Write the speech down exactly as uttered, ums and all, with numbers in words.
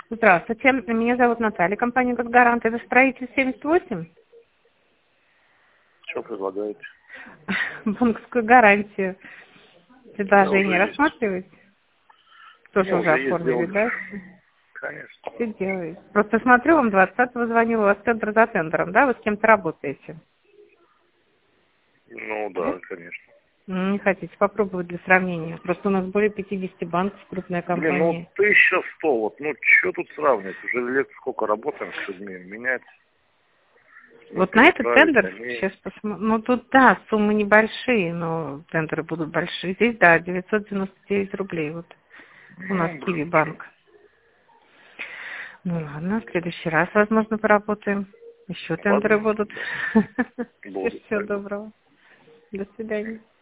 Здравствуйте, меня зовут Наталья, компания «Газгарант». Это строитель семьдесят восемь. Что предлагаете? Банковскую гарантию. Предложение уже есть. рассматриваете? У Тоже меня уже уже есть оформили, сделано. да? Конечно. Все делаете. Просто смотрю, вам двадцатого звонил, у вас центр за центром, да? Вы с кем-то работаете? Ну да, Нет? конечно. М, Не хотите попробовать для сравнения? Просто у нас более пятидесяти банков, крупная Блин, ну компания. тысяча сто, вот, ну что тут сравнивать? Уже лет сколько работаем с людьми, менять, не Вот на этот переправить, тендер, они... сейчас посмотрим, ну тут да, суммы небольшие, но тендеры будут большие. Здесь, да, девятьсот девяносто девять рублей, вот у нас Ну, Киви блин, что? банк. Ну ладно, в следующий раз, возможно, поработаем. Еще тендеры Возможно, будут. да. Всего Будут, всего пойду. доброго. До свидания.